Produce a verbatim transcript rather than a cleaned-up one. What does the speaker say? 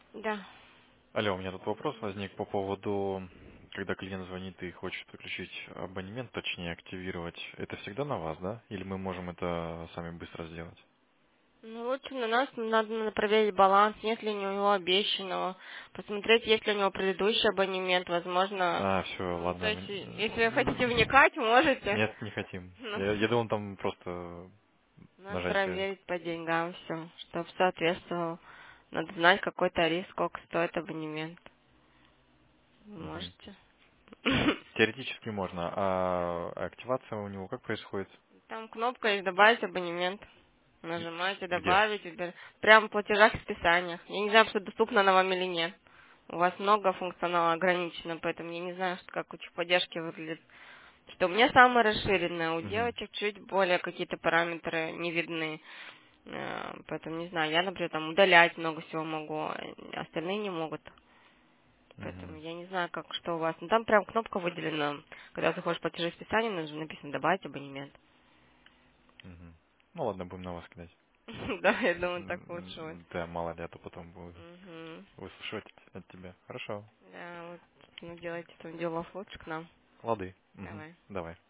Да. Алло, у меня тут вопрос возник по поводу, когда клиент звонит и хочет подключить абонемент, точнее активировать. Это всегда на вас, да? Или мы можем это сами быстро сделать? Ну, лучше на нас надо, надо проверить баланс, нет ли у него обещанного, посмотреть, есть ли у него предыдущий абонемент, возможно. А, все, Ну, то ладно. есть, м, если вы хотите м, вникать, можете. Нет, не хотим. Ну, Я, я думал, там просто надо нажатие. проверить по деньгам все, чтобы соответствовало. Надо знать, какой тариф, сколько стоит абонемент. Вы Мгм. можете. Теоретически можно, а активация у него как происходит? Там кнопка есть «Добавить абонемент». Г- Нажимаете Где? «Добавить», выбираете. Прямо в платежах и списаниях. Я не знаю, что доступно она вам или нет. У вас много функционала ограничено, поэтому я не знаю, что, как у поддержки выглядит. Что у меня самое расширенное, у Мгм. девочек чуть более какие-то параметры не видны. Э, Поэтому не знаю, я, например, там удалять много всего могу, а остальные не могут. Поэтому Мгм. я не знаю, как что у вас. Ну там прям кнопка выделена. Когда заходишь в платежи и списания, наж- написано «Добавить абонемент». Мгм. Ну ладно, будем на вас кидать. Да, я думаю, так лучше будет. М, Да, мало ли, а то потом буду Мгм. выслушивать от тебя. Хорошо. Да, вот, ну делайте там делов лучше к нам. Лады. Мгм. Давай. Давай.